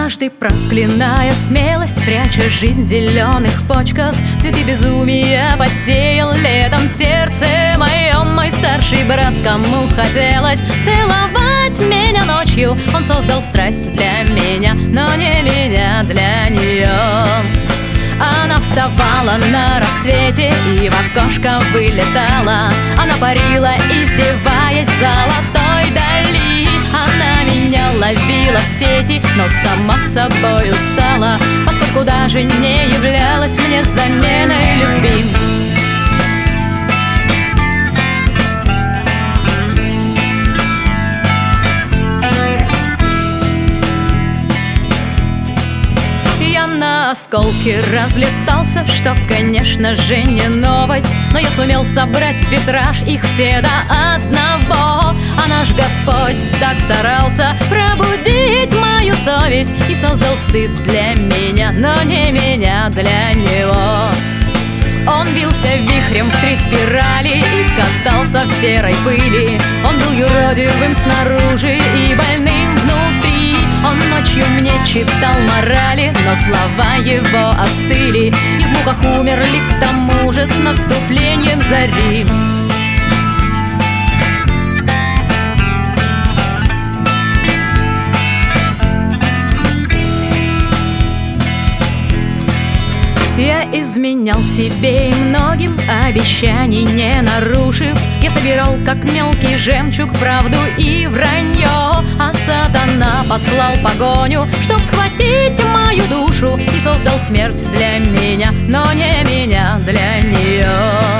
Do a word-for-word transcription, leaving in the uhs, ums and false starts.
Однажды, проклиная смелость, пряча жизнь в зеленых почках, цветы безумия посеял летом в сердце моем мой старший брат. Кому хотелось целовать меня ночью, он создал страсть для меня, но не меня для нее. Она вставала на рассвете и в окошко вылетала. Она парила, издеваясь в золотой дали. Она меня ловила в сети, но сама собой устала, поскольку даже не являлась мне заменой любви. На осколки разлетался, что, конечно же, не новость, но я сумел собрать в витраж их все до одного. А наш Господь так старался пробудить мою совесть и создал стыд для меня, но не меня для него. Он вился вихрем в три спирали и катался в серой пыли. Он был юродивым снаружи и больным внутри. Он ночью мне читал морали, но слова его остыли, и в муках умерли к тому же с наступлением зари. Я изменял себе и многим, обещаний не нарушив. Я собирал, как мелкий жемчуг, правду и вранье. А сатана послал погоню, чтоб схватить мою душу, и создал смерть для меня, но не меня для нее.